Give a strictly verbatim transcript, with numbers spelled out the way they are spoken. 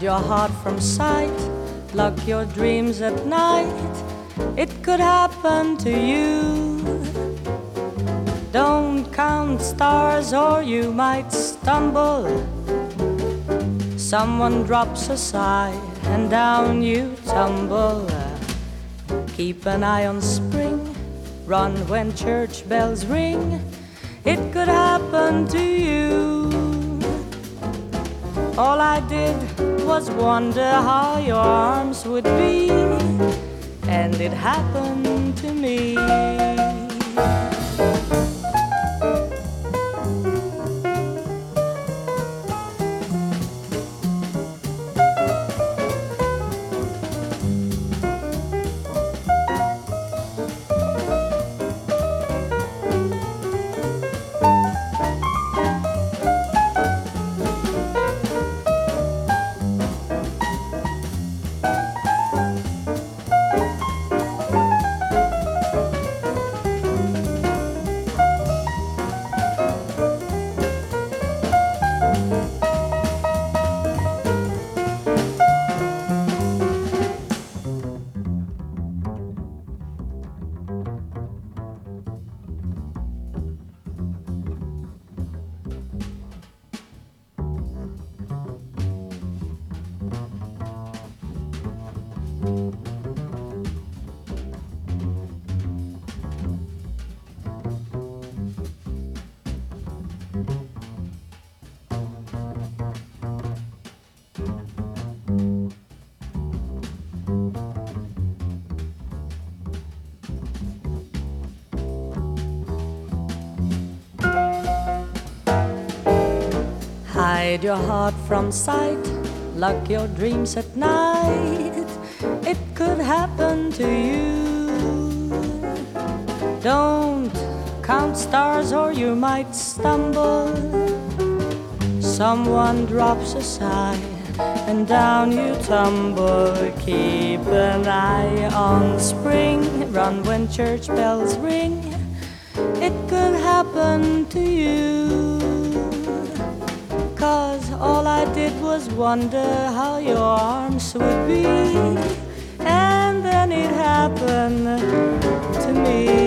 your heart from sight, lock your dreams at night. It could happen to you. Don't count stars or you might stumble. Someone drops a sigh and down you tumble. Keep an eye on spring, run when church bells ring. It could happen to you. All I did was wonder how your arms would be, and it happened to me. Hide your heart from sight, lock your dreams at night. It could happen to you. Don't count stars or you might stumble. Someone drops a sigh and down you tumble. Keep an eye on spring, run when church bells ring. It could happen to you. 'Cause all I did was wonder how your arms would be, and then it happened to me.